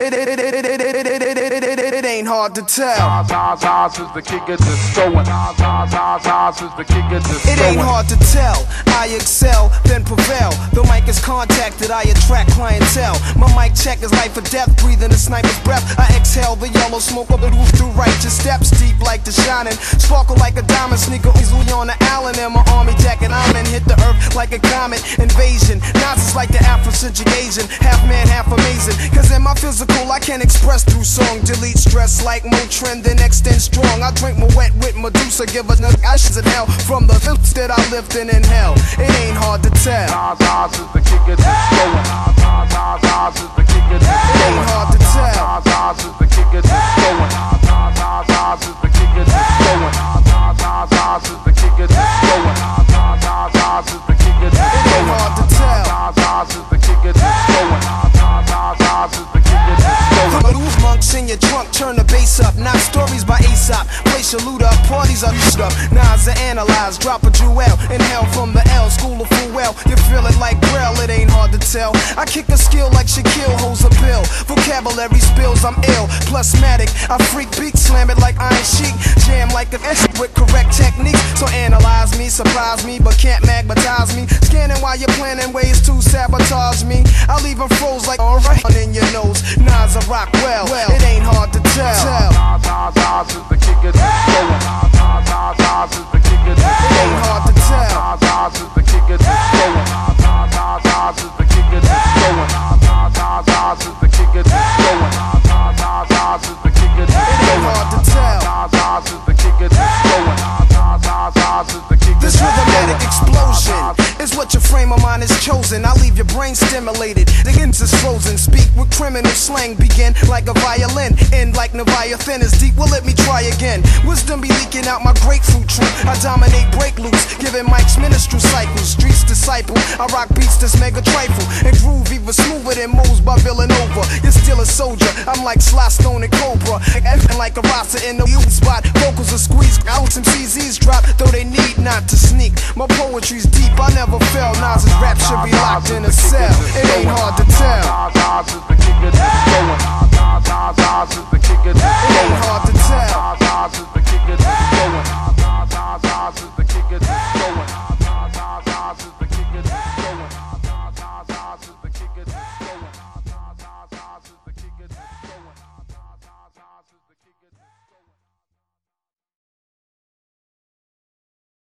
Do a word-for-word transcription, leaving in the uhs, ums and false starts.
It, it, it, it, it, it, it, it, it, it, it, it ain't hard to tell. Nas, Nas is the king of discoing. Nas, Nas, Nas is the king of discoing. It ain't hard to tell. I excel, then prevail. The mic is contacted, I attract clientele. My mic check is life or death, breathing a sniper's breath. I exhale the yellow smoke of the roof through righteous steps, deep like the shining, sparkle like a diamond, sneaker easily on the island. And my army jacket, I'm in, hit the earth like a comet invasion. Nas is like the Afrocentric Asian, half man, half amazing. Cause in my physical, I can express through song. Delete stress like Motrin, then extend strong. I drink my wet with Medusa, give us ashes in hell from the lips that I lift and inhale. It ain't hard to tell. Nas, Nas is the king of discoing. Nas, Nas, Nas is the king of discoing. It ain't hard to tell. Nas, Nas is the king of discoing. Nas, Nas, Nas is the king of discoing. Nas, Nas is the king of discoing. Nas, Nas is the king of discoing. It ain't hard to tell. Nas, Nas is the king of discoing. Nas, Nas is the king of discoing. Loose monks in your trunk, turn the bass up. Not stories by Aesop. Place your loot up, parties are used up. Nas are analyzed, drop a jewel. Inhale from the L, school of full well. You feel it like Braille, it ain't hard to tell. I kick a skill like Shaquille holds a bill. Vocabulary spills, I'm ill. Plusmatic, I freak beat, slam it like Iron Sheik. Jam like an S with correct techniques. So analyze me, surprise me, but can't magnetize me. Scanning while you're planning ways to sabotage me. I leave them froze like alright in your nose. Nas, I rock well, it ain't hard to tell. Nas, Nas, Nas is the king of discoing. Nas, Nas, Nas is the king of discoing. It ain't hard to tell. Nas, Nas is the king of discoing. Nas, Nas is the king of discoing. Nas, Nas is the king of discoing. Nas, Nas is the king of discoing. It ain't hard to tell. Nas, Nas is the king of discoing. Nas, Nas is the king of discoing. This rhythmatic explosion is what your frame of mind is chosen. I leave your brain stimulated, the ends is frozen. Speak with criminal slang, begin like a violin, end like Leviathan is deep. Well, let me try again. Wisdom be leaking out my grapefruit tree. I dominate break loose, giving mics ministry cycles. Streets disciple, I rock beats that's mega trifle and groove even smoother than moves by Villanova. You're still a soldier, I'm like Sly Stone and Cobra, acting like a roster in the youth spot. Vocals are squeezed out, some C Zs drop, though they need not to sneak. My poetry's deep, I never fail. Nas's rap should be locked in a cell. It ain't hard to tell.